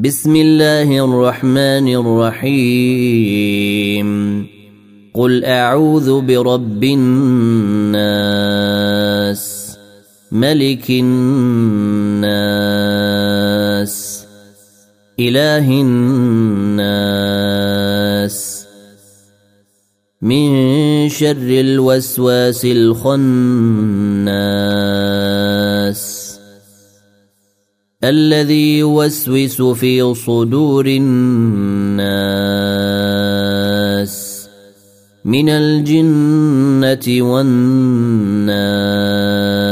بسم الله الرحمن الرحيم قل أعوذ برب الناس ملك الناس إله الناس من شر الوسواس الخناس الذي يوسوس في صدور الناس من الجنة والناس.